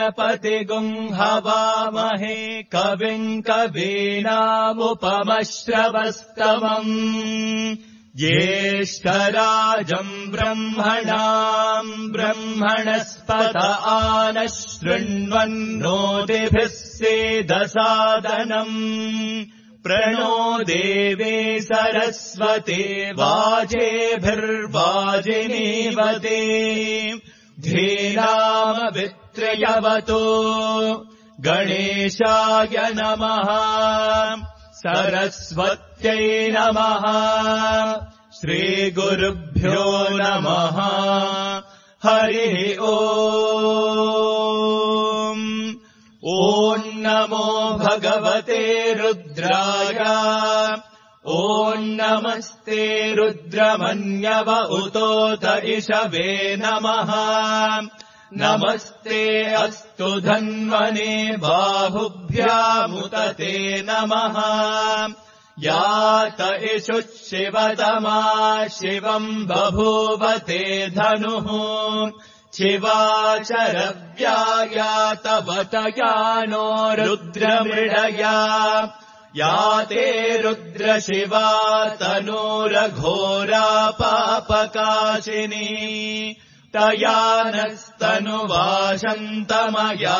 गणपतिगुम् हवामहे कविम् कवीनामुपमश्रवस्तमम् ज्येष्ठराजम् ब्रह्मणाम् ब्रह्मणस्पत आनः शृण्वन्नोतिभिः सेदसादनम् प्रणो देवे सरस्वते वाजेभिर्वाजिनीवते धीरामवित्रयवतो गणेशाय नमः सरस्वत्यै नमः श्रीगुरुभ्यो नमः हरिः ओम् ॐ नमो भगवते रुद्राय ॐ नमस्ते रुद्रमन्यव उतोत इषवे नमः नमस्ते अस्तु धन्वने बाहुभ्यामुत ते नमः यात इषुः शिवतमा शिवम् बभूवते धनुः शिवाचरव्याया तव तयानो रुद्रमृडया याते रुद्रशिवा तनूरघोरा पापकाशिनी तया नस्तनुवाशन्तमया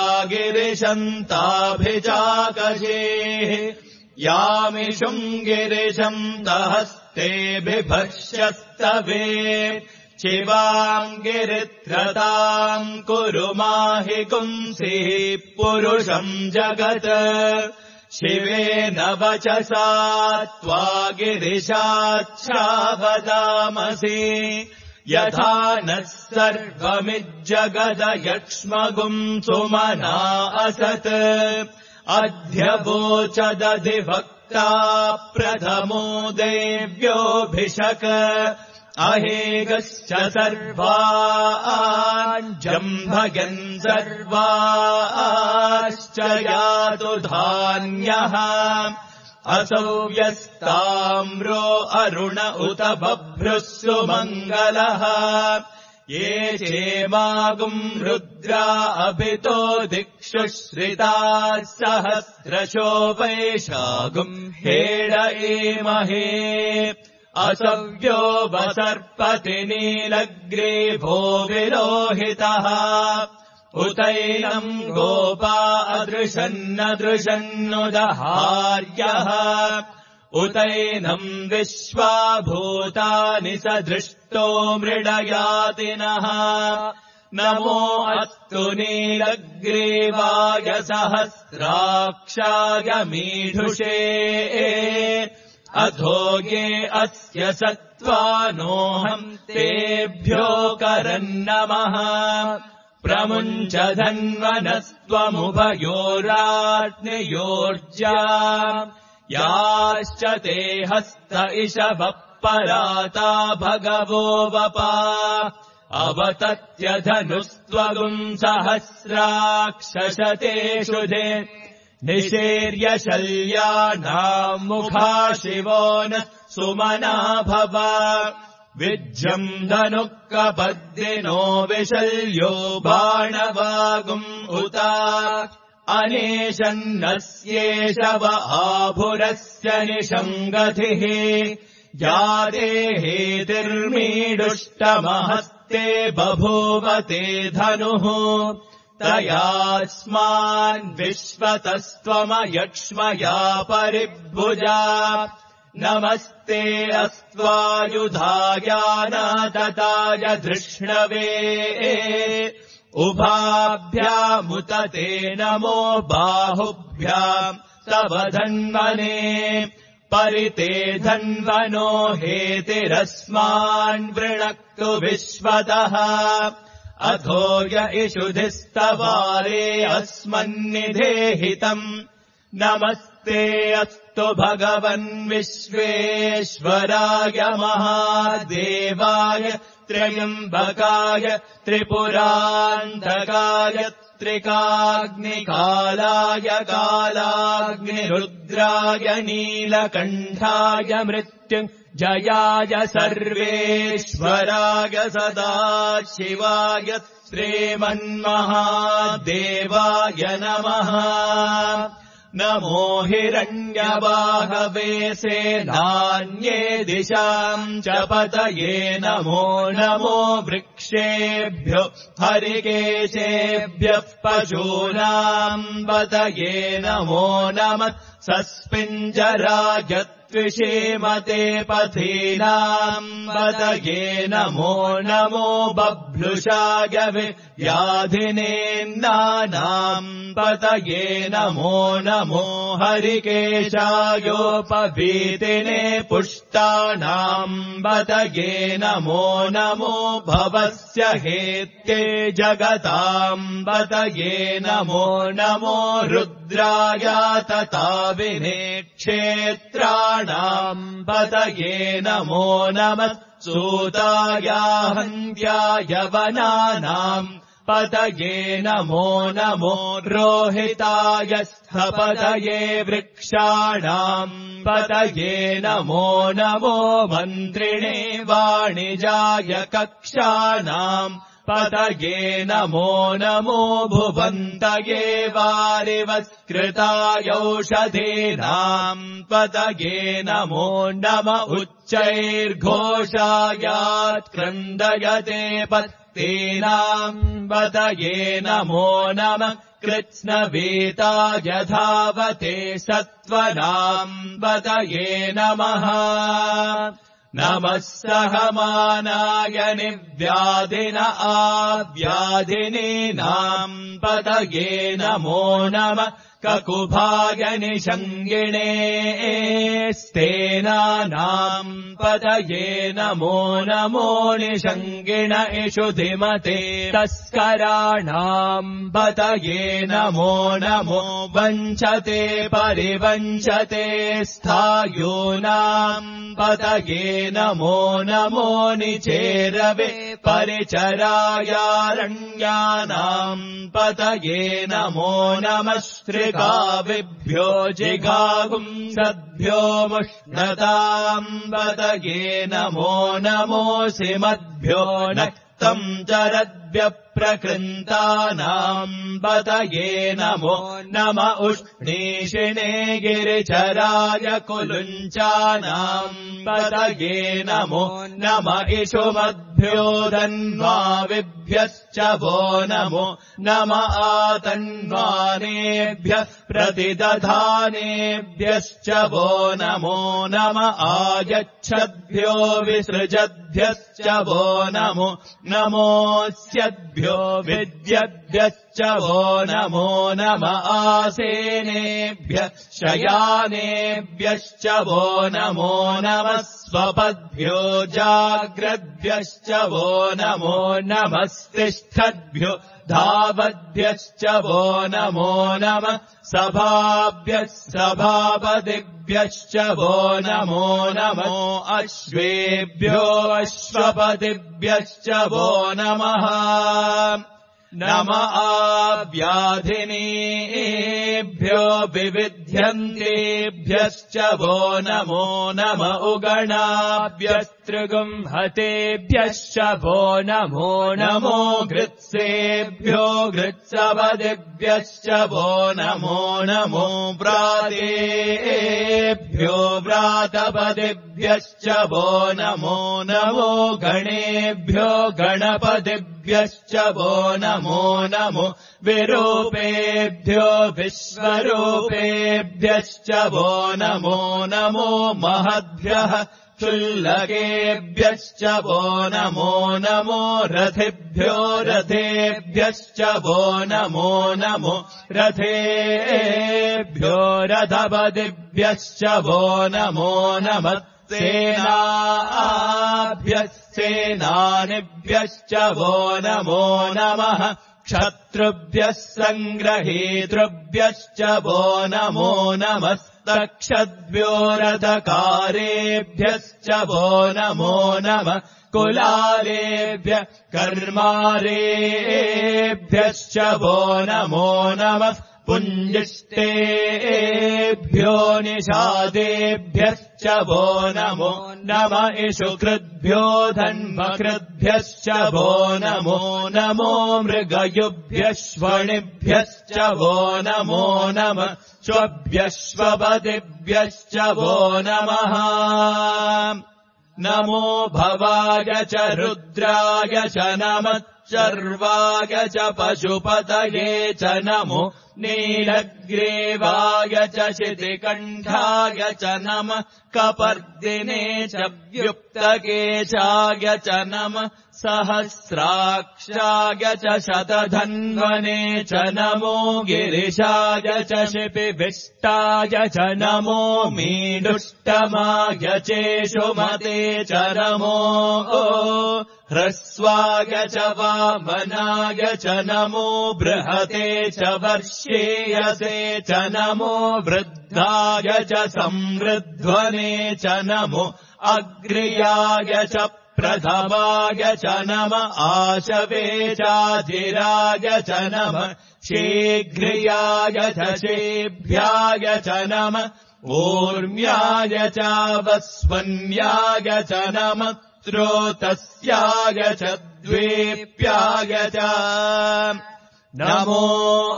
गिरिशन्ताभिजाकशेः यामिषुम् गिरिशम् दहस्ते बिभर्षस्तवे शिवाम् गिरित्रताम् कुरु माहि पुंसिः पुरुषम् जगत् शिवेन वचसा त्वा गिरिशाच्छावदामसि यथा नः सर्वमिज्जगदयक्ष्मगुम् सुमना असत् अध्यवोचदधिवक्ता प्रथमो देव्योऽभिषक अहेगश्च सर्वाञ्जम्भयन् सर्वाश्च यातु धान्यः असौ व्यस्ताम्रो अरुण उत बभ्रुः सुमङ्गलः ये चेमागुम् रुद्रा अभितो दिक्षुश्रिताः सहस्रशो वैशागुम् हेड एमहे असव्यो वसर्पति नीलग्रीभो विलोहितः उतैनम् गोपा अदृशन्नदृशन्नुदहार्यः उतैनम् विश्वाभूतानि सदृष्टो मृडयातिनः नमो अस्तु नीलग्रीवाय सहस्राक्षाय मीढुषे अधो ये अस्य सत्त्वानोऽहम् तेभ्यो करन्नमः प्रमुञ्च धन्वनस्त्वमुभयोराज्ञयोर्जा याश्च ते हस्त इषवः पराता भगवो वपा अवतत्यधनुस्त्वगुम् सहस्राक्षशतेषु दे निषेर्यशल्यानाम् मुखा शिवो न सुमना भव विज्यम् धनुक्कपद्दिनो विशल्यो बाणवागुम् उता अनेशन्नस्येषव आभुरस्य निषङ्गतिः या देहेतिर्मीडुष्टमहस्ते बभूवते धनुः तयास्मान् विश्वतस्त्वमयक्ष्मया परिभुजा नमस्ते अस्त्वायुधायानादताय धृष्णवे उभाभ्यामुत ते नमो बाहुभ्याम् तव धन्वने परिते धन्वनो हेतिरस्मान् वृणक्तु विश्वतः अथो य इषुधिस्तवारे अस्मन्निधेहितम् नमस्ते अस्तु भगवन् विश्वेश्वराय महादेवाय त्र्यम्बकाय त्रिपुरान्तकाय तत्त्रिकाग्निकालाय कालाग्निरुद्राय नीलकण्ठाय मृत्युञ्जयाय सर्वेश्वराय सदाशिवाय श्रीमन्महादेवाय नमः। नमो हिरण्यवाहवे सेनान्ये दिशाम् च पतये नमो नमो वृक्षेभ्यो हरिकेशेभ्यः पशूनाम् पतये नमो नमः सस्पिञ्जराय त्विषीमते पथीनाम् पतये नमो नमो बभ्लुषाय व्याधिनेन्नानाम् पतये नमो नमो हरिकेशायोपवीतिने पुष्टानाम् पतये नमो नमो भवस्य हेत्ये जगताम् पतये नमो नमो रुद्राय तथा विनेक्षेत्राणाम् पतये नमो नमः सूताय हन्त्याय वनानाम् पतये नमो नमो रोहिताय स्थपतये वृक्षाणाम् पतये नमो नमो मन्त्रिणे वाणिजाय कक्षाणाम् पतये नमो नमो भुवन्तये वारिवत्कृताय औषधीनाम् पतये नमो नम उच्चैर्घोषायात्क्रन्दयते पत्तीनाम् पतये नमो नमः कृत्स्नवीताय धावते सत्त्वनाम् पतये नमः नमः सहमानाय निव्याधिन आव्याधिनीनाम् पतये नमो नमः ककुभाय निषङ्गिणे स्तेनानाम् पतये नमो नमो निषङ्गिण इषुधिमते तस्कराणाम् पतये नमो नमो वञ्चते परिवञ्चते स्थायूनाम् पतये नमो नमो निचेरवे परिचरायारण्यानाम् पतये नमो नमः श्रिगाविभ्यो जिगागुंसद्भ्यो मुष्णताम् पतये नमो नमोऽसिमद्भ्यो नक्तम् चरद्भ्यः प्रकृन्तानाम् पतये नमो नम उष्णीषिणे गिरिचराय कुलुञ्चानाम् पतये नमो नम इषुमद्भ्यो धन्वाविभ्यश्च वो नमो नम आतन्वानेभ्यः प्रतिदधानेभ्यश्च वो नमो नम आयच्छद्भ्यो विसृजद्भ्यश्च वो नमो नमोऽस्यद्भ्यो विद्यद्भ्यश्च वो नमो नम आसेनेभ्यः शयानेभ्यश्च वो नमो नमः स्वपद्भ्यो जाग्रद्भ्यश्च वो नमो नमस्तिष्ठद्भ्यो धावद्भ्यश्च वो नमो नमः सभाभ्यः सभापतिभ्यश्च वो नमो नमो अश्वेभ्यो अश्वपतिभ्यश्च वो नमः नम आव्याधिनीभ्यो विविध्यन्तेभ्यश्च वो नमो नम उगणाभ्यस्त्रिगुंहतेभ्यश्च वो नमो नमो घृत्सेभ्यो घृत्सपदिभ्यश्च वो नमो नमो व्रातेभ्यो व्रातपदिभ्यश्च वो नमो नमो गणेभ्यो गणपतिभ्यश्च वो नमो नमो विरूपेभ्यो विश्वरूपेभ्यश्च वो नमो नमो महद्भ्यः क्षुल्लकेभ्यश्च वो नमो नमो रथेभ्यो रथेभ्यश्च वो नमो नमो रथेभ्यो रथपतिभ्यश्च वो नमो नमः सेनाभ्यः सेनानिभ्यश्च वो नमो नमः क्षत्र शत्रुभ्यः सङ्ग्रहेतृभ्यश्च वो नमो नमस्तक्षद्भ्यो रथकारेभ्यश्च वो नमो नमः कुलालेभ्य कर्मारेभ्यश्च वो नमो नमः पुञ्जिष्टेभ्यो निषादेभ्यश्च वो नमो नमः इषुकृद्भ्यो धन्वकृद्भ्यश्च वो नमो नमो मृगयुभ्यश्वणिभ्यश्च वो नमो नमः श्वभ्यश्वपदिभ्यश्च वो नमः नमो भवाय च रुद्राय च नमः चर्वाय च पशुपतये च नमो नीलग्रीवाय च शितिकण्ठाय च नमः कपर्दिने च व्युक्तकेशाय च नमः सहस्राक्षाय च शतधन्वने च नमो गिरिशाय च शिपिविष्टाय च नमो मीडुष्टमाय चेषुमते च नमो ह्रस्वाय च वामनाय च नमो बृहते च वर्षेयसे च नमो वृद्धाय च संवृध्वने च नमो अग्र्याय च प्रथमाय च नमः आशवे चाधिराय च नमः शीघ्र्याय च शेभ्याय च नमः ऊर्म्याय च वस्वन्याय च नमः स्रोतस्याय च द्वेप्याय च नमो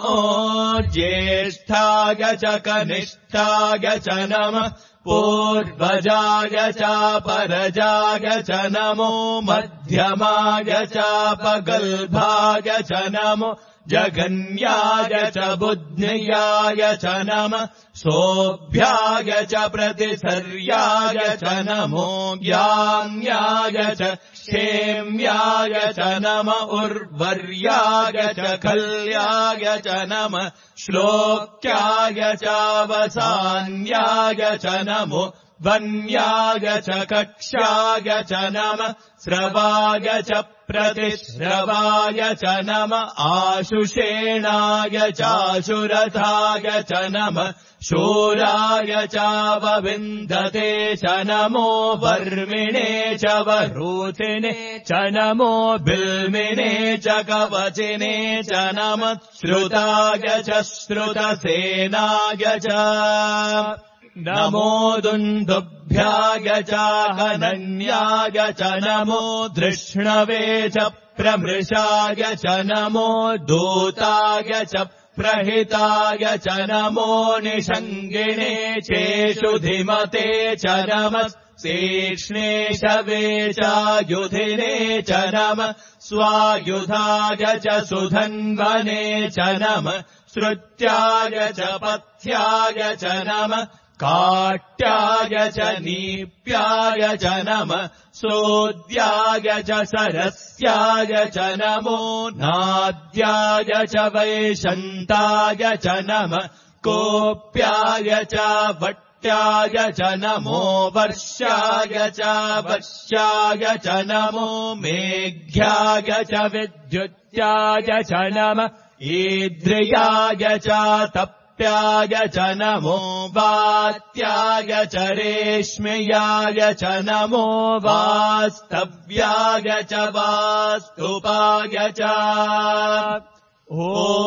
ज्येष्ठाय च कनिष्ठाय च नमः पूर्वजाय चापरजाय च नमो मध्यमाय चापगल्भाय च नमो जगन्याय च बुद्ध्याय च नमः सोऽभ्याय च प्रतिसर्याय च नमो ज्ञान्याय च क्षेम्याय च नमः उर्वर्याय च खल्याय च नमः श्लोक्याय चावसान्याय च नमो वन्याय च कक्ष्याय च नमः श्रवाय च प्रतिश्रवाय च नमः आशुषेणाय चाशुरथाय च नमः शूराय चावविन्दते च नमो वर्मिणे च वरूथिने च नमो बिल्मिने च कवचिने च नमः श्रुताय च श्रुतसेनाय च नमो दुन्दुभ्याय च हनन्याय च नमो धृष्णवे च प्रमृषाय च नमो दूताय च प्रहिताय च नमो निषङ्गिणे चेषुधिमते च नमः शेष्णेशवे चायुधिने च नमः स्वायुधाय च सुधन्वने च नमः श्रुत्याय च पथ्याय च नमः काट्याय च नीप्याय च नमः सोद्याय च सरस्याय च नमो नाद्याय च वैशन्ताय च नमः कोप्याय च वट्याय च नमो वर्षाय च वश्याय च नमो मेघ्याय च विद्युत्याय च नमः ईद्रियाय च तप्याय च नमो वात्याय च रेश्म्याय च नमो वास्तव्याय च वास्तुपाय च ॐ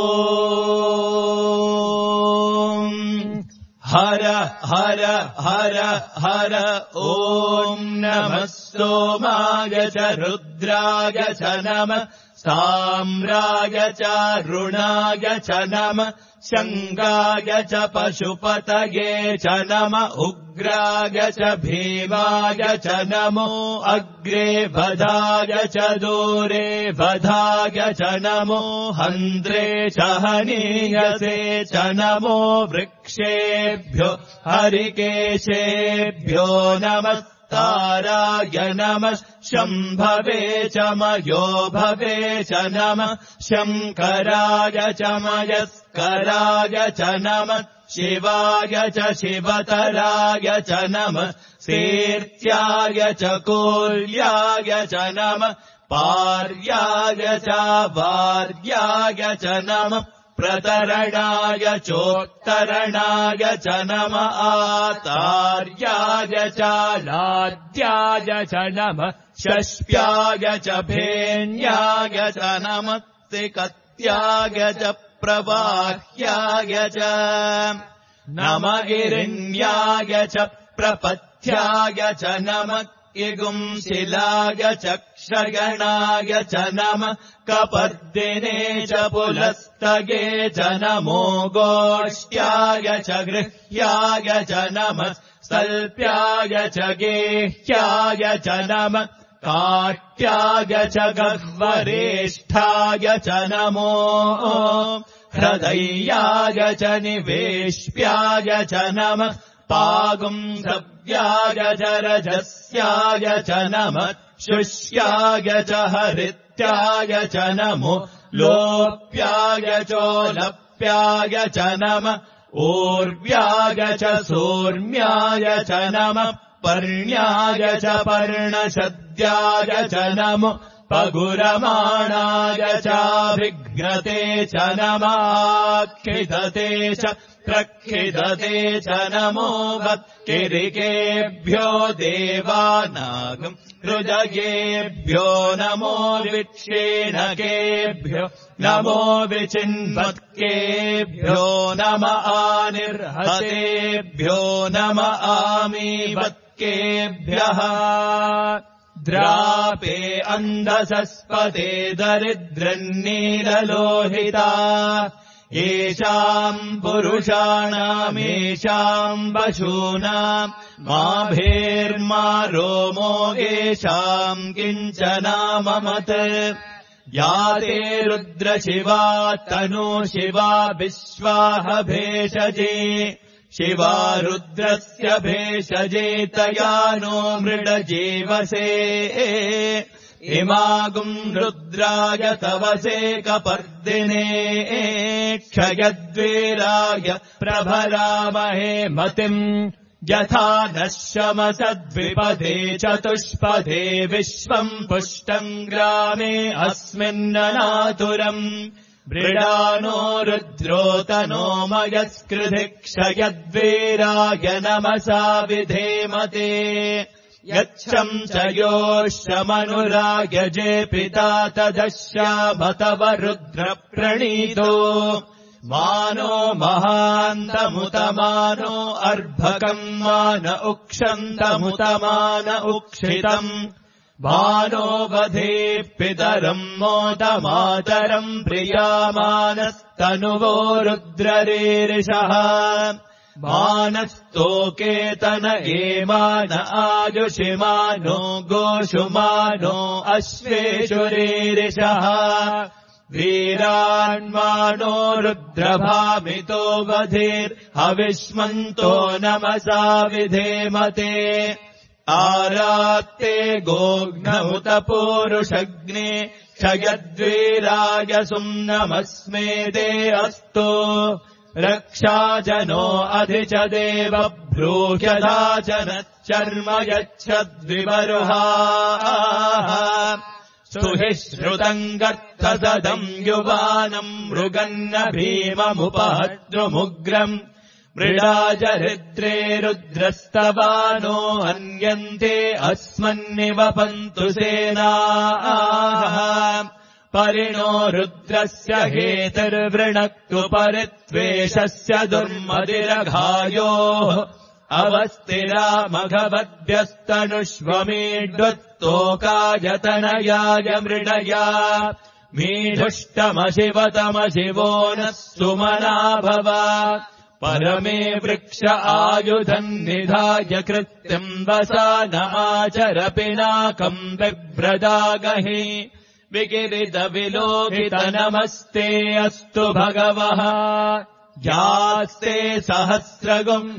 हर हर हर हर ॐ नमः सोमाय च रुद्राय च नमः साम्राय च रुणाय च नमः शङ्गाय च पशुपतये च नमः उग्राय च भीमाय च नमो अग्रे वधाय च दूरे वधाय च नमो हन्त्रे च हनीयसे च नमो वृक्षेभ्यो हरिकेशेभ्यो नमः ताराय नमः शम्भवे च मयो भवे च नमः शङ्कराय च मयस्कराय च नमः शिवाय च शिवतराय च नमः शीर्त्याय च कोल्याय च नमः पार्याय च वार्याय च नमः प्रतरणाय चोत्तरणाय च नमः आतार्याय च लाद्याय च नमः षष्प्याय च भेन्याय च नमः तिकत्याय च प्रवाह्याय च नमः गिरिण्याय च प्रपथ्याय च नमः इगुंशिलाय च क्षयणाय च नमः कपर्दिने च पुलस्तगे च नमो गोष्ठ्याय च गृह्याय च नमः सल्प्याय च गेह्याय च नमः काट्याय च गह्वरेष्ठाय च नमो हृदयाय च निवेश्याय च नमः पागुंसव्याय च रजस्याय च नमः शुष्याय च हरित्याय च नमो लोप्याय चोलप्याय च नमः ऊर्व्याय च सूर्म्याय च नमः पर्ण्याय च पर्णशद्याय च नमो पगुरमाणाय चाभिघ्नते च नमाखिदते च प्रखिदते च नमो वत्किरिकेभ्यो देवानागम् हृदयेभ्यो नमो विक्षेणकेभ्यो नमो विचिन्वत्केभ्यो नम आनिर्हतेभ्यो नम आमीवत्केभ्यः द्रापे अन्धसस्पते दरिद्रन्नीललोहिता येषाम् पुरुषाणामेषाम् पशूनाम् माभेर्मा रोमो येषाम् किञ्चनाममत् या ते रुद्रशिवा तनु शिवा विश्वाह भेषजे शिवा रुद्रस्य भेषजे तया नो मृडजीवसे इमागुम् रुद्राय तवसे कपर्दिने क्षयद्वीराय प्रभरामहे मतिम् यथा नश्यमसद्विपदे चतुष्पदे विश्वम् पुष्टम् ग्रामे अस्मिन्ननातुरम् मृडानो रुद्रोतनो मयस्कृधि क्षयद्वीराय नमसा विधेमते यच्छम् च योऽश्वमनुरायजे पिता तदश्यामतव रुद्रप्रणीतो मानो महान्तमुतमानो अर्भकम् मान उक्षन्तमुतमान उक्षितम् मानो वधे पितरम् मोदमातरम् प्रियामानस्तनुवो रुद्ररीरिषः मानस्तोकेतन एमान आयुषिमानो गोषुमानो अश्वेषुरीरिषः वीरान्मानो रुद्रभामितो वधेर्हविष्मन्तो नमसा विधेमते आरात्ते गोघ्नमुत पूरुषग्ने क्षयद्वीराय सुम्नमस्मे ते अस्तु रक्षाजनो अधि च देव भ्रूह्यदाचनच्चर्म यच्छद्विवरुहाः स्तुहि श्रुतम् गर्थसदम् युवानम् मृगन्न भीममुपहद्रुमुग्रम् मृडाजरिद्रे रुद्रस्तवानो हन्यन्ते अस्मन्निवपन्तु सेनाः परिणो रुद्रस्य हेतिर्वृणक्तु परित्वेषस्य दुर्मदिरघायोः अवस्थिरामघवद्भ्यस्तनुष्वमीड्वत्तोकायतनयाय मृडया मीढुष्टमशिवतमशिवो नः सुमना भव परमे वृक्ष आयुधम् निधाय कृत्यम् वसान आचर पिनाकम् बिभ्रदागहि विगिरितविलोकित नमस्ते अस्तु भगवः यास्ते सहस्रगुम्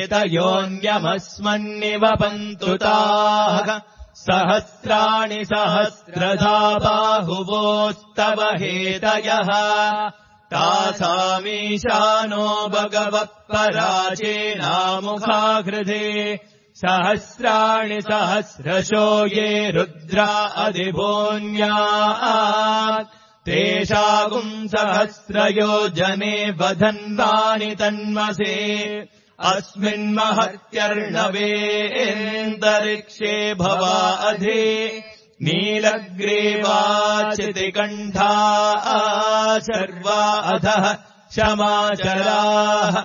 हेतयोऽन्यमस्मन्निवपन्तु ताः सहस्राणि सहस्रधा बाहुवोस्तव हेतयः तासामीशानो भगवः पराचेनामुखाहृदे सहस्राणि सहस्रशो ये रुद्रा अधिभून्यात् तेषागुम् सहस्रयोजने वधन्वानि तन्मसे अस्मिन्महत्यर्णवेऽन्तरिक्षे भवा अधि नीलग्रीवाचितिकण्ठा सर्वा अधः क्षमाचराः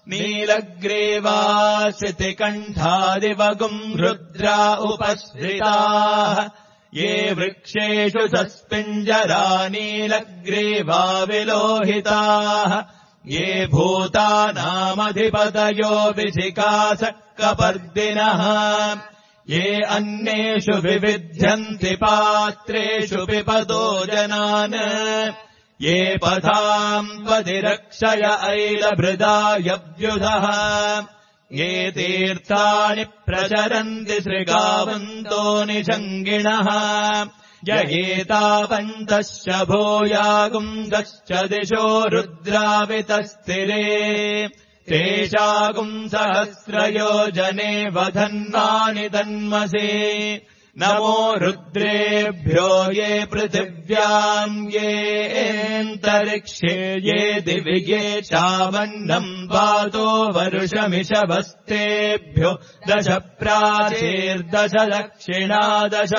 नीलग्रीवाचितिकण्ठादिवगुम् रुद्रा उपश्रिताः ये वृक्षेषु सस्पिञ्जरा नीलग्रीवा विलोहिताः ये भूतानामधिपतयो विशिखासक्कपर्दिनः ये अन्येषु विविध्यन्ति पात्रेषु पिबतो जनान् ये पथाम् पदिरक्षय ऐलभृदायव्युधः ये तीर्थानि प्रचरन्ति श्रृगावन्तो निषङ्गिणः य एतावन्तश्च भूयागुंसश्च दिशो रुद्रावितस्थिरे तेषागुम् सहस्रयोजने वधन्वानि तन्मसे नमो रुद्रेभ्यो ये पृथिव्याम् येऽन्तरिक्षे ये दिवि ये चावन्नम् पातो वर्षमिषवस्तेभ्यो 10 प्राचीर्दश दक्षिणा 10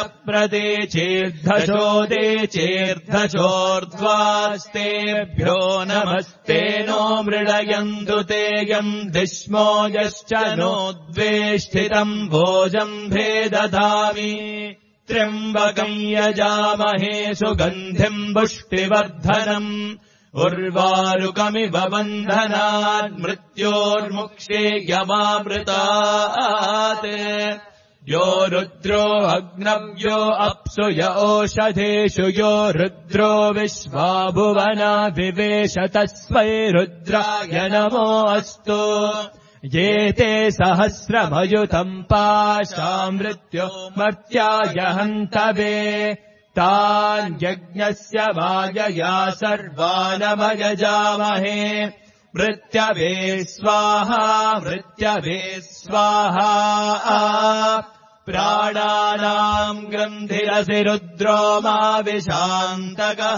प्रतीचीर्दशोदेचीर्दशोर्ध्वास्तेभ्यो नमस्ते नो मृडयन्तु तेयम् दिश्मो यश्च नोद्वेष्टितम् भोजम् भेदधामि त्र्यम्बकम् यजामहे सुगन्धिम् पुष्टिवर्धनम् उर्वारुकमिव बन्धनात् मृत्योर्मुक्षेयमामृतात् यो रुद्रो अग्नव्यो अप्सु य ओषधेषु यो रुद्रो विश्वा भुवना विवेश तस्मै रुद्राय नमो अस्तु ये ते सहस्रमयुतम् पाशामृत्यो मर्त्याय हन्तवे तान् यज्ञस्य वायया सर्वानमयजामहे मृत्यवे स्वाहा मृत्यवे स्वाहा प्राणानाम् ग्रन्थिरसि रुद्रो मा विशान्तकः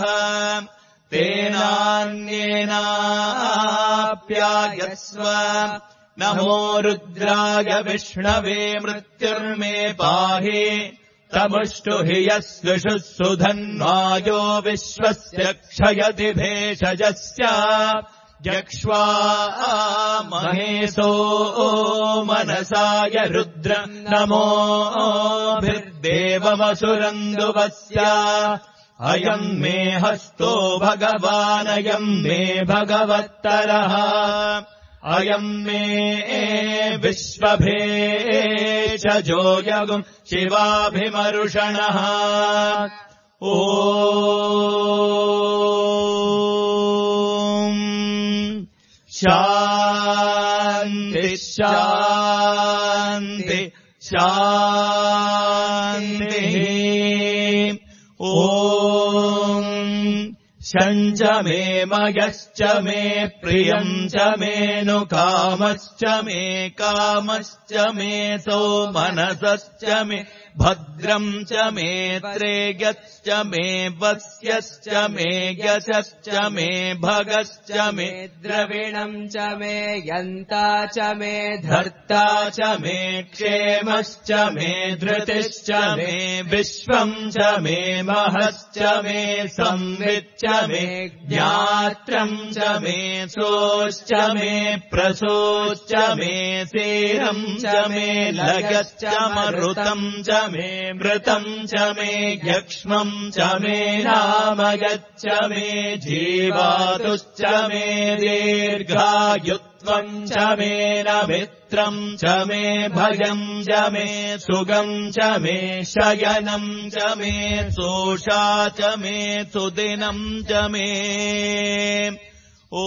तेनान्येनाप्यायस्व नमो रुद्राय विष्णवे मृत्युर्मे पाहि तमुष्टु हि यस्विषुः सुधन्वायो विश्वस्य क्षयति भेषजस्य यक्ष्वा महेशो मनसाय रुद्र नमोभिर्देवमसुरन्दुवस्य अयम् मे हस्तो भगवानयम् मे भगवत्तरः अयम् मे विश्वभेषजो यगुम् शिवाभिमरुषणः ॐ शान्ति शान्ति शान्तिः ॐ शञ्च मे मयश्च मे प्रियम् च मेनु कामश्च मे कामश्च मे सो मनसश्च मे भद्रम् च मे त्रेयश्च मे वस्यश्च मे यशश्च मे भगश्च मे द्रविणम् च मे यन्ता च मे धर्ता च मे क्षेमश्च मे धृतिश्च मे विश्वम् च मे महश्च मे संविच्च मे ज्ञात्रम् च मे सोश्च मे प्रसोश्च मे सेरम् च मे लगश्च मरुतम् च मे मृतम् च मे यक्ष्मम् च मे नामयच्च मे जीवातुश्च मे दीर्घायुत्वम् च मे न मित्रम् च मे भयम् च मे सुगम् च मे शयनम् च मे सोषा च मे सुदिनम् च मे ॐ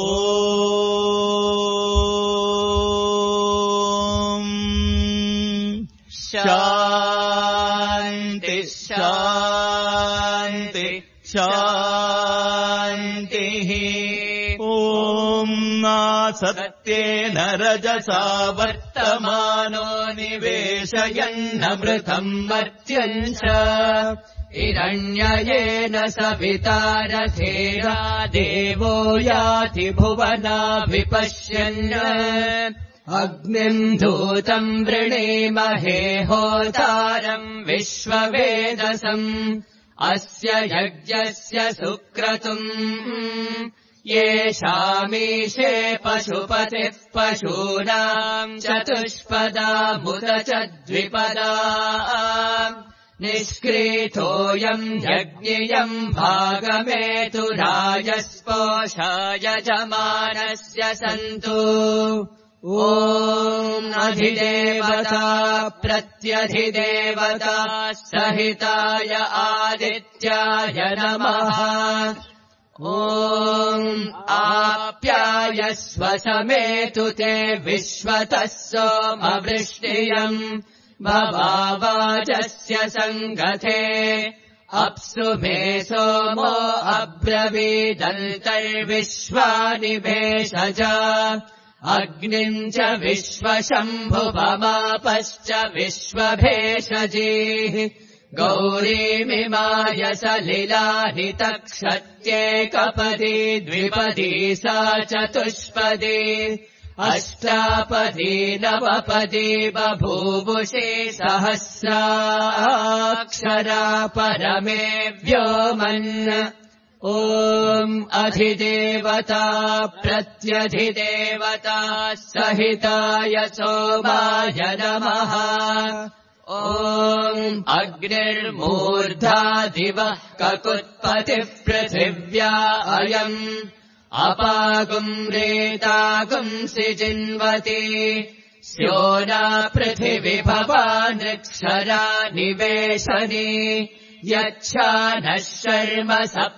शान्ति शान्ति शान्तिः ॐ सत्येन रजसा वर्तमानो निवेशयन्नमृतम् मर्त्यम् च हिरण्ययेन सवितारथेरा देवो याति भुवनाभिपश्यन् अग्निम् धूतम् वृणीमहे होतारम् विश्ववेदसम् अस्य यज्ञस्य सुक्रतुम् येषामीशे पशुपतिः पशूनाम् चतुष्पदामुत च द्विपदा निष्क्रीतोऽयम् यज्ञियम् भागमेतु राजस्पोषाय यजमानस्य सन्तु ॐ अधिदेवता प्रत्यधिदेवता सहिताय आदित्याय नमः ॐ आप्यायस्व समेतु ते विश्वतः सोमवृष्टियम् भवावाजस्य सङ्गते अप्सु मे सोमो अब्रवीदन्तर्विश्वानि भेषजा अग्निम् च विश्वशम्भुवमापश्च विश्वभेषजीः गौरीमिमाय सलिलानि तक्षत्येकपदी द्विपदी सा चतुष्पदी अष्टापदी नवपदी बभूवुषे सहस्राक्षरा परमे व्योमन् ॐ अधिदेवता प्रत्यधिदेवता सहिताय सोमाय नमः ॐ अग्निर्मूर्धा दिवः ककुत्पतिः पृथिव्या अयम् अपागुम् रेतागुम् सिजिन्वती स्योना पृथिविभवा नृक्षरा निवेशनी यच्छानः शर्म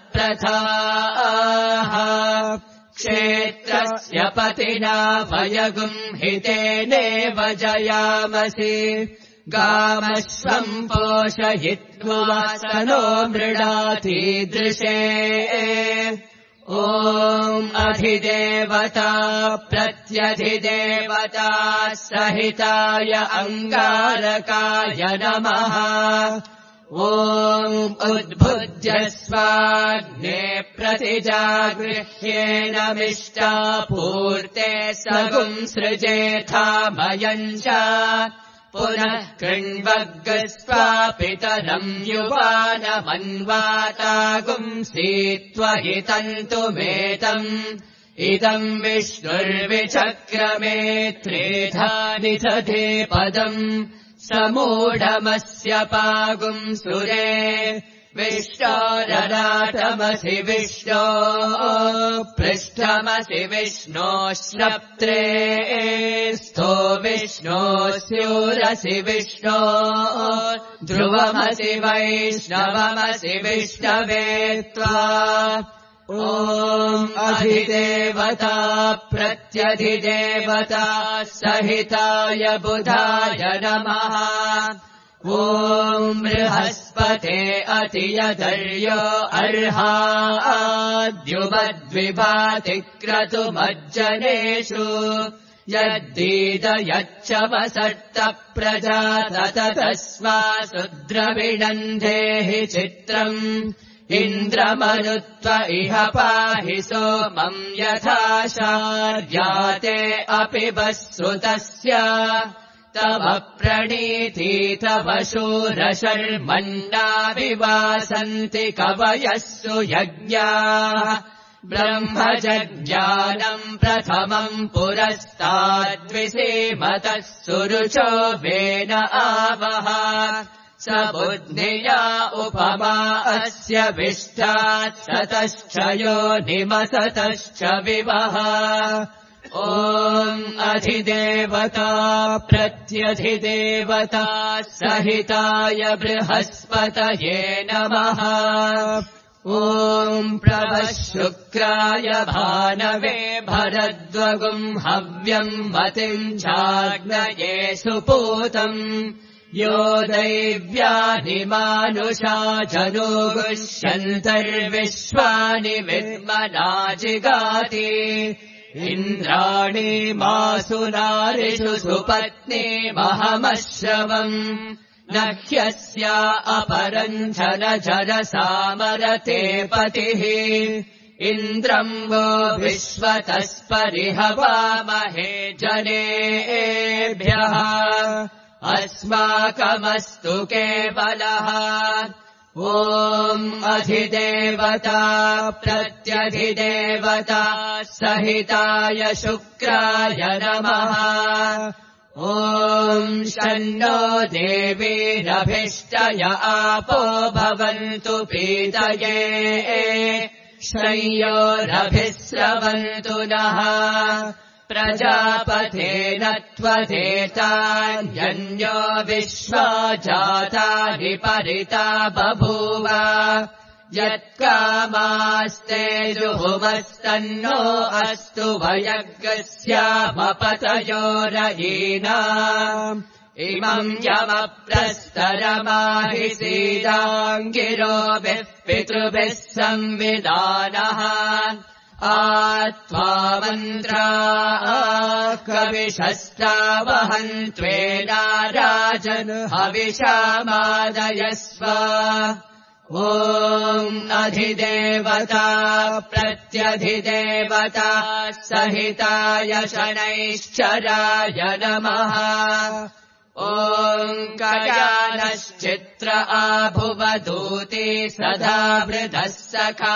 सप्रथाः क्षेत्रस्य पतिना वयगुम् हितेनेव जयामसि गामश्वम् पोषयित्वासनो मृडातीदृशे ॐ अधिदेवता प्रत्यधिदेवता सहिताय अङ्गारकाय नमः ॐ उद्भुज्यस्वाग्ने प्रतिजागृह्येन मिष्टापूर्ते सगुम् सृजेथामयम् च पुनः कृण्वग्स्वापितरम् युवानमन्वातागुम् सीत्वहितन्तुमेतम् इदम् विष्णुर्विचक्रमे त्रेधा निदधे पदम् समूढमस्य पागुम् सुरे विष्णोरराटमसि विष्णो पृष्ठमसि विष्णो श्रप्त्रे स्थो विष्णो स्यूरसि विष्णो ध्रुवमसि वैष्णवमसि विष्णवे त्वा ॐ अधिदेवता प्रत्यधिदेवता सहिताय बुधाय नमः ॐ बृहस्पते अतियधर्यो अर्हाद्युमद्विभातिक्रतुमज्जनेषु यद्दीदयच्च वसट्ट प्रजाततस्मा सुद्रविणन्धेहि चित्रम् इन्द्रमनुत्व इह पाहि सोमम् यथाशार्याते अपि वस्सुतस्य तव प्रणीति तव शूरशर्मन्नाभिवासन्ति कवयः सुयज्ञाः ब्रह्मजज्ञानम् प्रथमम् पुरस्ताद्विसीमतः सुरुचो वेन आवह स बुद्धिया उपमा अस्य विष्टात् सतश्च योनिमततश्च विवः ॐ अधिदेवता प्रत्यधिदेवता सहिताय बृहस्पतये नमः ॐ प्रभः शुक्राय भानवे भरद्वगुम् हव्यम् मतिम् चाग्नये सुपूतम् यो दैव्यानि मानुषा जनोगुष्यन्तर्विश्वानि विद्मना जिगाति इन्द्राणि मासु नारिषु सुपत्नीमहमश्रवम् न ह्यस्या अपरम् जनसामरते पतिः इन्द्रम् वो विश्वतस्परिहवामहे जनेभ्यः अस्माकमस्तु केवलः ॐ अधिदेवता प्रत्यधिदेवता सहिताय शुक्राय नमः ॐ शन्नो देवीरभिष्टय आपो भवन्तु पीतये श्रयोरभिस्रवन्तु नः प्रजापतेन त्वदेतान्यो विश्वा जातानि परिता बभूव यत्कामास्ते जुहुमस्तन्नो अस्तु वयज्ञस्यामपतयोरयीनाम् इमम् यमप्रस्तरमाहिसीदाङ्गिरोभिः पितृभिः संविदानः आत्वा मन्त्रा कविशस्तावहन्त्वेना राजन् हविषामादयस्व ॐ अधिदेवता प्रत्यधिदेवता सहिताय शनैश्चराय नमः ॐ कयानश्चित्र आभुवदूती सदा वृधः सखा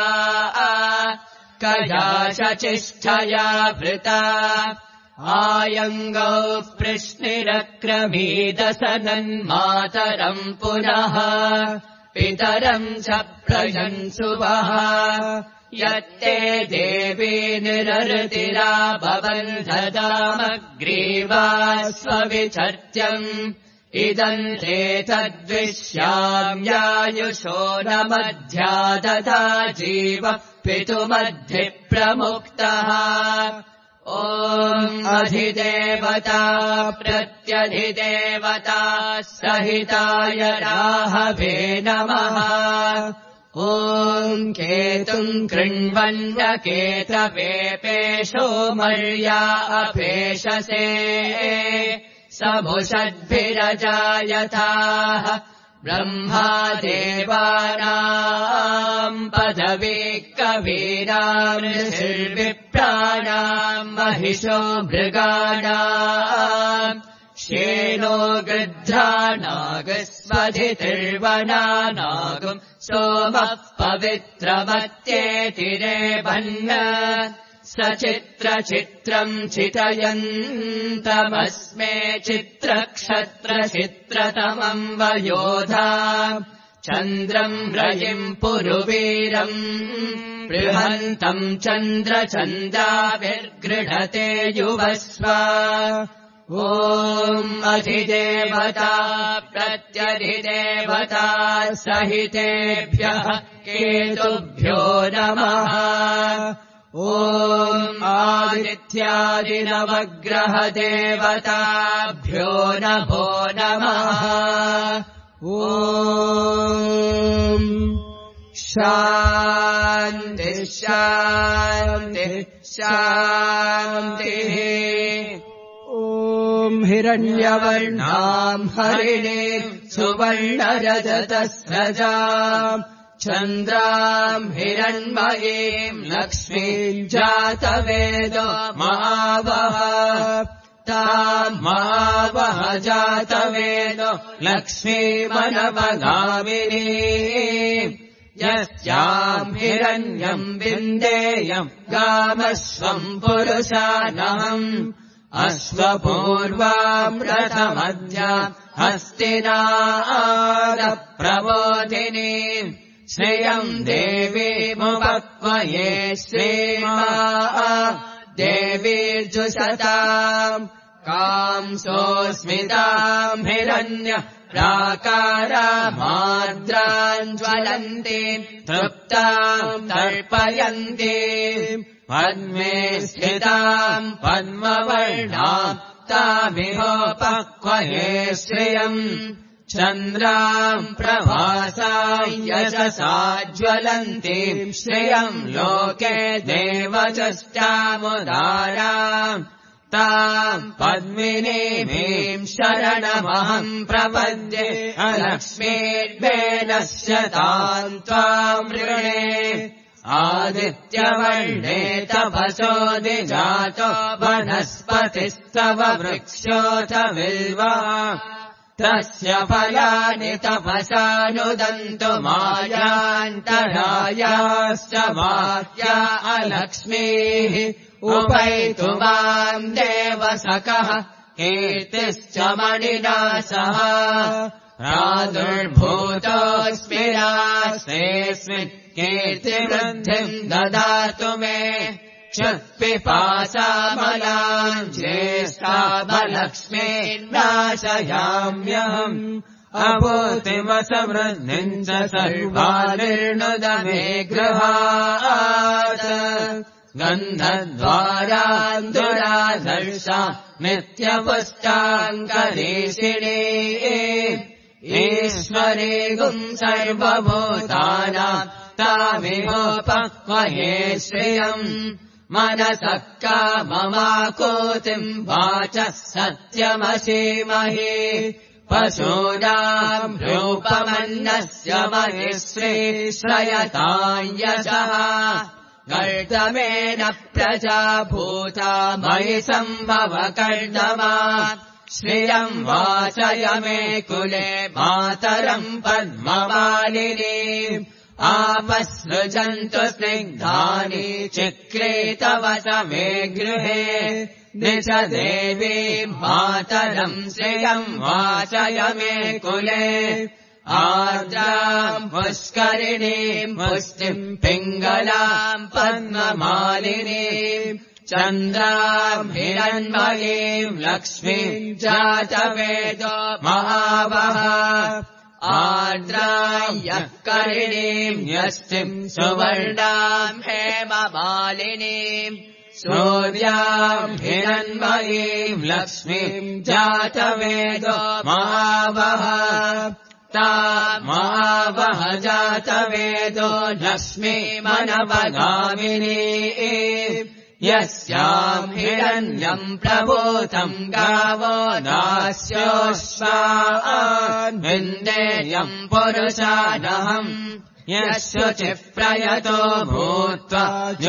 कया शचिष्ठया वृता आयङ्गौ पृश्निरक्रमीदसनन्मातरम् पुनः पितरम् च प्रयन्सुवः यत्ते देवी निरृतिरा भवन्धदामग्रीवा स्वविचर्त्यम् इदम् ते तद्विश्याम्यायुषो न मध्या दधा जीवः पितुमद्धि प्रमुक्तः ॐ अधिदेवता प्रत्यधिदेवता सहिताय राहवे नमः ॐ केतुम् कृण्वन्न केतवेपेशो मर्या अपेशसे समुषद्भिरजायताः ब्रह्मा देवानाम् पदवी कवीनाम् ऋषिर्विप्राणाम् महिषो मृगाणाम् श्येनो गृध्रानागस्वधितिर्वनानागुम् सोमः पवित्रमत्येतिरेवन्न सचित्रचित्रम् चितयन्तमस्मे चित्रक्षत्रचित्रतमम् वयोधा चन्द्रम् रयिम् पुरुवीरम् बृहन्तम् चन्द्रचन्द्राभिर्गृढते युवस्व ॐ अधिदेवता प्रत्यधिदेवता सहितेभ्यः केतुभ्यो नमः ॐ आदित्यादिनवग्रहदेवताभ्यो नमो नमः ॐ शान्तिः शान्तिः शान्तिः ॐ हिरण्यवर्णाम् हरिणीम् सुवर्णरजतस्रजाम् चन्द्राम् हिरण्मयीम् लक्ष्मीम् जातवेदो महावः ताम् महावः जातवेदो लक्ष्मीमनवगामिनी यस्याम् हिरण्यम् विन्देयम् गामस्वम् पुरुषानहम् अश्वपूर्वाम् रथमध्याम् हस्तिनारप्रबोधिनीम् श्रियम् देवीमुपक्वये श्रीमा देवीर्जुषताम् कांसोऽस्मिताम् हिरण्य प्राकारामार्द्राम् ज्वलन्तीम् तृप्ताम् तर्पयन्तीम् पद्मे स्थिताम् पद्मवर्णाम् तामिहोपक्वये श्रियम् चन्द्राम् प्रभासाम् यशसा ज्वलन्तीम् श्रियम् लोके देवचष्टामुदाराम् ताम् पद्मिनीमीम् शरणमहम् प्रपद्ये अलक्ष्मीर्वेदस्य ताम् त्वाम् ऋणे आदित्यवर्णे तपसोऽधिजातो वनस्पतिस्तव वृक्षोऽथ बिल्वा तस्य फलानि तपसानुदन्तु मायान्तरायाश्च माया अलक्ष्मीः उपैतु माम् देवसखः कीर्तिश्च मणिना सह प्रादुर्भूतोऽस्मि रासेऽस्मिन् कीर्तिवृद्धिम् ददातु मे क्षुत्पिपासामलाम् ज्येष्ठामलक्ष्मीर्नाशयाम्यहम् अभूतिमसमृद्धिम् च सर्वानिर्णुद मे गृहात् गन्धद्वारान्दुराधर्षा नित्यपुष्टाङ्गदेशिने ईश्वरे गुम् सर्वभूतानाम् तामिहोपक्वये श्रियम् मनसः काममाकोतिम् वाचः सत्यमसीमहि पशूनाम् रूपमन्नस्य महिश्री श्रयताम् यशः कर्दमेन प्रजा भूता मयि सम्भव कर्दमा श्रियम् वाचय मे कुले मातरम् पद्ममालिनी आपसृजन्तु स्निग्धानि चिक्रीतवस मे गृहे निज देवीम् मातरम् श्रियम् वाचय मे कुले आर्द्राम् पुष्करिणीम् पुष्टिम् पिङ्गलाम् पद्ममालिनीम् चन्द्राम् हिरण्मयीम् लक्ष्मीम् जातवेदो महावः आर्द्राम् यःकरिणीम् यष्टिम् सुवर्णाम् हेममालिनीम् सूर्याम् हिरण्मयीम् लक्ष्मीम् जातवेदो महावः महावः जातवेदो लक्ष्मीमनवगामिनी यस्याम् हिरण्यम् प्रभूतम् गावो दास्योऽश्वान् विन्देयम् पुरुषानहम् यशुचिः प्रयतो भूत्वा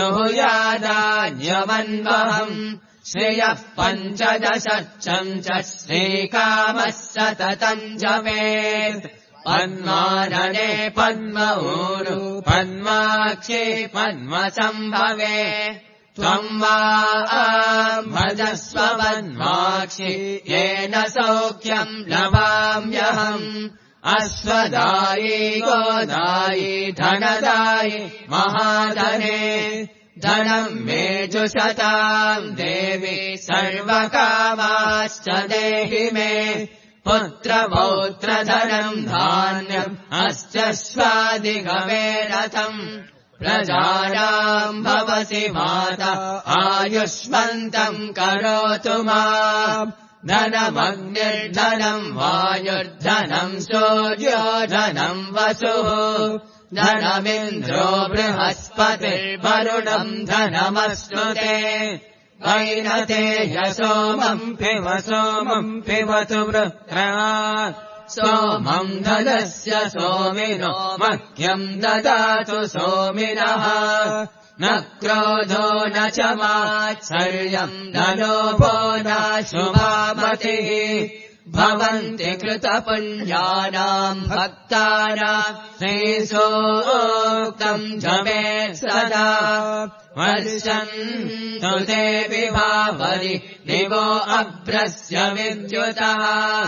जुहुयादान्यमन्वहम् श्रियः पञ्चदशम् च श्रीकामः सततम् जपेत् पद्मानने पद्म ऊरु पद्माक्षी पद्मसम्भवे त्वम् वा भजस्व पद्माक्षि येन सौख्यम् लभाम्यहम् अश्वदायी गोदायी धनदायी महाधने धनम् मे जुषताम् देवी सर्वकामाश्च देहि मे पुत्रपौत्रधनम् धान्यम् अस्यश्वादिगमे रथम् प्रजानाम् भवसि माता आयुष्मन्तम् करोतु माम् धनमग्निर्धनम् वायुर्धनम् सूर्यो धनम् वसुः धनमिन्द्रो बृहस्पतिर्वरुणम् धनमश्नुते वैनते सोमम् पिबतु वृक्रा सोमम् धनस्य सोमिनो मह्यम् ददातु सोमिनः न क्रोधो न च मात्सर्यम् न लोभो न शुभामतिः भवन्ति कृतपुण्यानाम् भक्तानाम् श्रीसूक्तम् जपेत् सदा वर्षन्तु ते विभावरि दिवो अभ्रस्य विद्युतः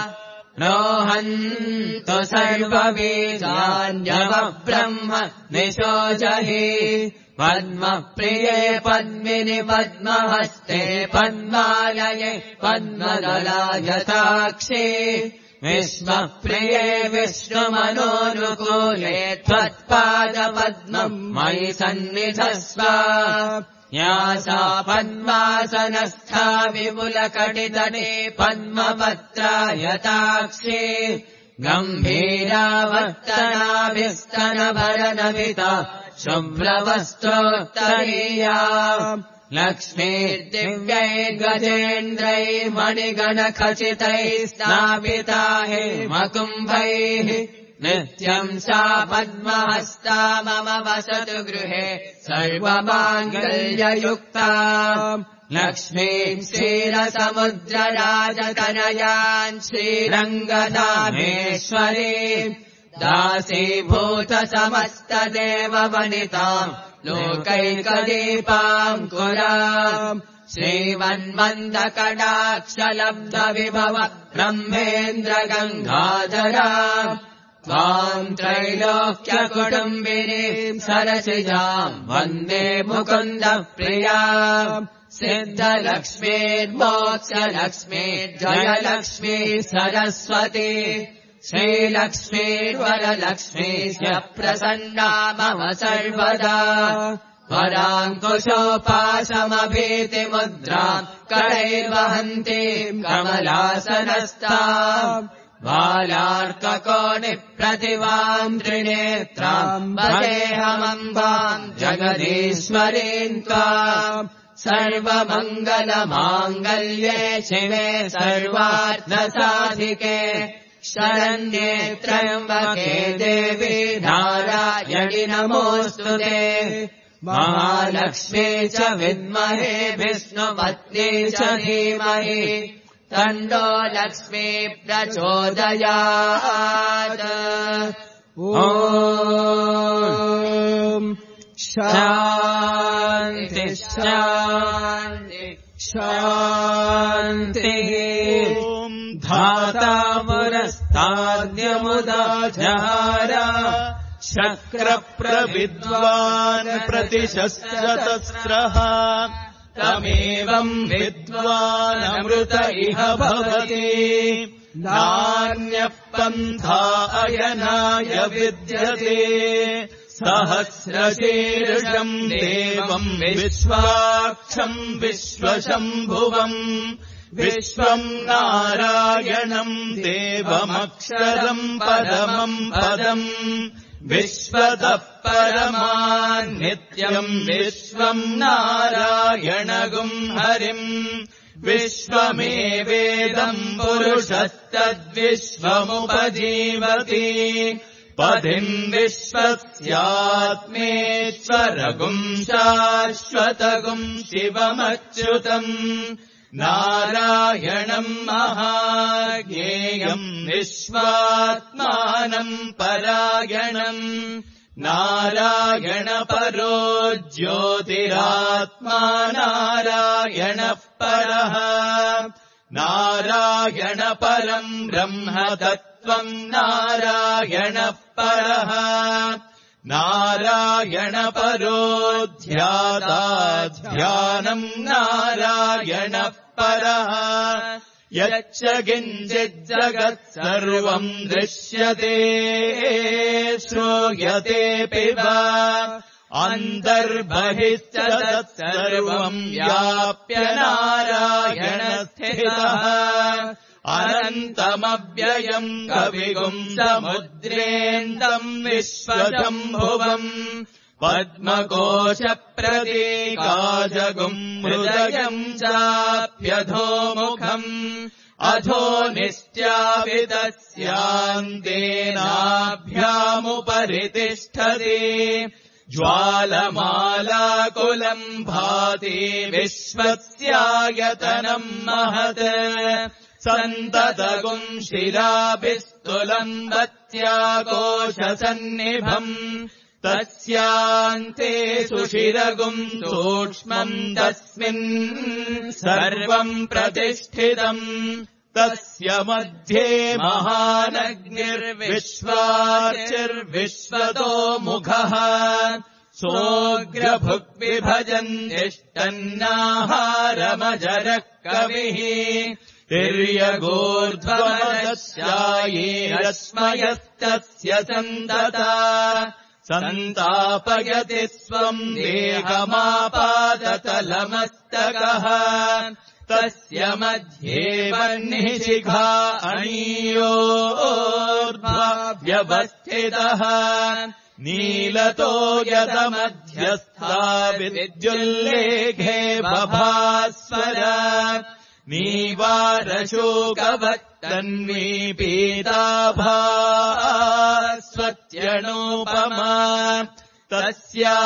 रोहन्तु सर्वबीजान्यवब्रह्म निशोचहि पद्मप्रिये पद्मिनि पद्महस्ते पद्मालये पद्मदलायताक्षी विश्वप्रिये विष्णुमनोनुकूले त्वत्पादपद्मम् मयि सन्निधस्व या सा पद्मासनस्था विपुलकटितटे पद्मपत्रायताक्षी गम्भीरावर्तनाभिस्तनभरनमिता शुभ्रवस्त्रोत्तरीया लक्ष्मीर्दिव्यैर्गजेन्द्रैर्मणिगणखचितैः स्थापिता हेमकुम्भैः नित्यम् सा पद्महस्ता मम वसतु गृहे सर्वमाङ्गल्ययुक्ता लक्ष्मीम् क्षीरसमुद्रराजतनयान् श्रीरङ्गनाथेश्वरीम् दासीभूतसमस्तदेववनिताम् लोकैकदीपाङ्कुराम् श्रीमन्मन्दकटाक्षलब्धविभव ब्रह्मेन्द्रगङ्गाधराम् त्वाम् त्रैलोक्यकुटुम्बिनीम् सरसिजाम् वन्दे मुकुन्दप्रियाम् सिद्धलक्ष्मीर्मोक्षलक्ष्मीर्जयलक्ष्मी सरस्वती श्रीलक्ष्मीर्वरलक्ष्मीश्च प्रसन्ना मम सर्वदा वराङ्कुशोपाशमभीतिमुद्राम् करैर्वहन्तीम् कमलासनस्ताम् बालार्ककोणिप्रतिभाम् त्रिनेत्राम् वदेहमम्बाम् जगदीश्वरीम् त्वाम् सर्वमङ्गलमाङ्गल्ये शिवे सर्वार्थसाधिके शरण्ये त्र्यम्बके देवी नारायणि नमोऽस्तुते महालक्ष्मी च विद्महे विष्णुपत्नी च धीमहि तन्नो लक्ष्मी प्रचोदयात् ॐ शान्ति शान्ति शान्तिः धाता पुरस्ताद्यमुदा जहार शक्रप्रविद्वान् प्रतिशस्त्रतस्रः तमेवम् विद्वानमृत इह भवति नान्यः पन्था अयनाय विद्यते सहस्रशीर्षम् देवम् विश्वाक्षम् विश्वशम्भुवम् विश्वम् नारायणम् देवमक्षरम् परमम् पदम् विश्वतः परमान्नित्यम् विश्वम् नारायणगुम् हरिम् विश्वमेवेदम् पुरुषस्तद्विश्वमुपजीवति पदिम् विश्वस्यात्मेश्वरगुम् शाश्वतगुम् शिवमच्युतम् नारायणम् महाज्ञेयम् विश्वात्मानम् परायणम् नारायणपरो ज्योतिरात्मा नारायणः परः नारायणपरम् ब्रह्म तत्त्वम् नारायणः परः नारायणपरो ध्याता ध्यानम् नारायणः परः यच्च किञ्चिज्जगत् सर्वम् दृश्यते श्रूयतेऽपि वा अन्तर्बहिश्च तत्सर्वम् व्याप्य नारायणस्थितः अनन्तमव्ययम् कविगुम् समुद्रेन्दम् विश्वशम्भुवम् पद्मकोशप्रतीकाजगुम् हृदयम् चाप्यधोमुखम् अधो निश्चापितस्यान्तेनाभ्यामुपरि तिष्ठति ज्वालमालाकुलम् भाति विश्वस्यायतनम् महत् सन्ततगुम् शिराभिस्तुलम् वत्याकोशसन्निभम् तस्यान्ते सुशिरगुम् सूक्ष्मम् तस्मिन् सर्वम् प्रतिष्ठितम् तस्य मध्ये महानग्निर्विश्वार्चिर्विश्वतो मुखः सोऽग्रभुग्विभजन् तिष्ठन्नाहारमजरः कविः तिर्यगोर्ध्वमदस्यायेरस्मयस्तस्य सन्तता सन्तापयति स्वम् देहमापादतलमस्तकः तस्य मध्ये वह्निशिखा अणीयोर्ध्वा व्यवस्थितः नीलतो यदमध्यस्था विद्युल्लेखे बभास्वर नीवारशोकवत्तन्वी पीताभास्वत्यनूपमा तस्या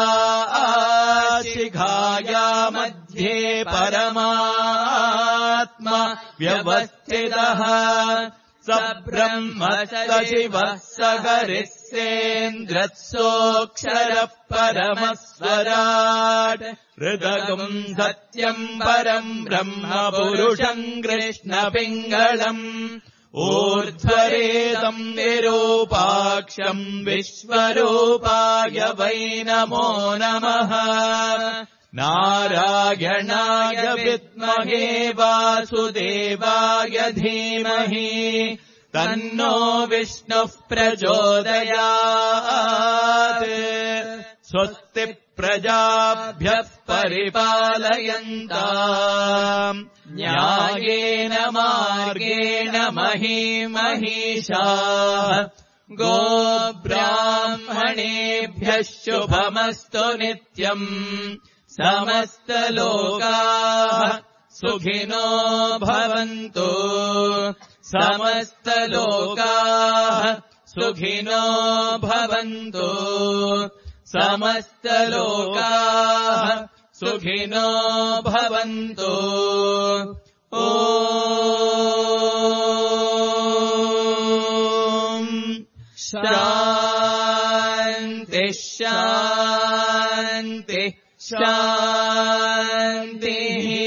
शिखाया मध्ये परमात्मा व्यवस्थितः स ब्रह्म स शिवः स हरिः सेन्द्रः परमस्वराट् हृदगम् सत्यम् परम् ब्रह्म पुरुषम् कृष्णपिङ्गलम् ऊर्ध्वरेदम् विरूपाक्षम् विश्वरूपाय वै नमो नमः नारायणाय विद्महे वासुदेवाय धीमहि तन्नो विष्णुः प्रचोदयात् स्वस्ति प्रजाभ्यः परिपालयन्ताम् न्यायेन मार्गेण महीमहीषाः गोब्राह्मणेभ्यः शुभमस्तु नित्यम् समस्तलोकाः सुखिनो भवन्तु समस्तलोकाः सुखिनो भवन्तु समस्तलोकाः सुखिनो भवन्तु ॐ शान्ति शान्ति शान्तिः